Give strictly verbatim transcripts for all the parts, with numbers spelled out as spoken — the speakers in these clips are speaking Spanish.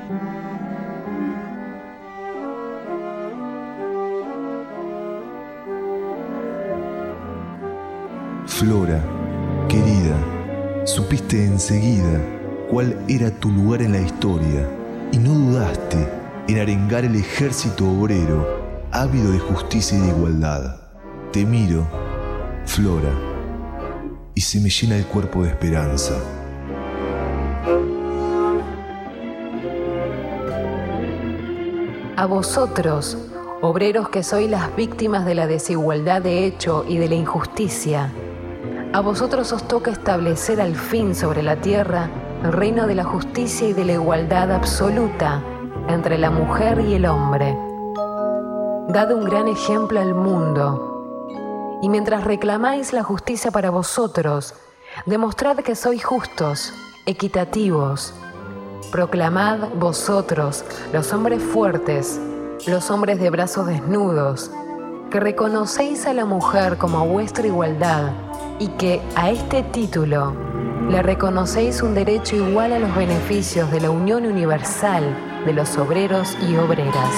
Flora, querida, supiste enseguida cuál era tu lugar en la historia y no dudaste en arengar el ejército obrero ávido de justicia y de igualdad. Te miro, Flora, y se me llena el cuerpo de esperanza. A vosotros, obreros que sois las víctimas de la desigualdad de hecho y de la injusticia, a vosotros os toca establecer al fin sobre la tierra el reino de la justicia y de la igualdad absoluta entre la mujer y el hombre. Dad un gran ejemplo al mundo, y mientras reclamáis la justicia para vosotros, demostrad que sois justos, equitativos. Proclamad vosotros, los hombres fuertes, los hombres de brazos desnudos, que reconocéis a la mujer como vuestra igualdad y que a este título le reconocéis un derecho igual a los beneficios de la unión universal de los obreros y obreras.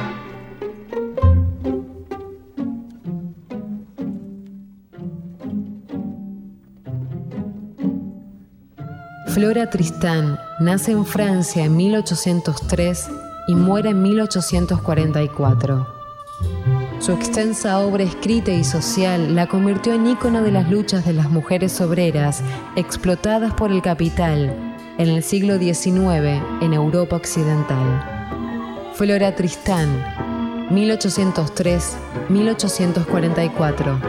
Flora Tristán nace en Francia en mil ochocientos tres y muere en mil ochocientos cuarenta y cuatro. Su extensa obra escrita y social la convirtió en ícono de las luchas de las mujeres obreras explotadas por el capital en el siglo diecinueve en Europa occidental. Flora Tristán, mil ochocientos tres a mil ochocientos cuarenta y cuatro.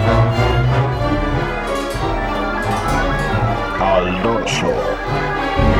Al Dorso.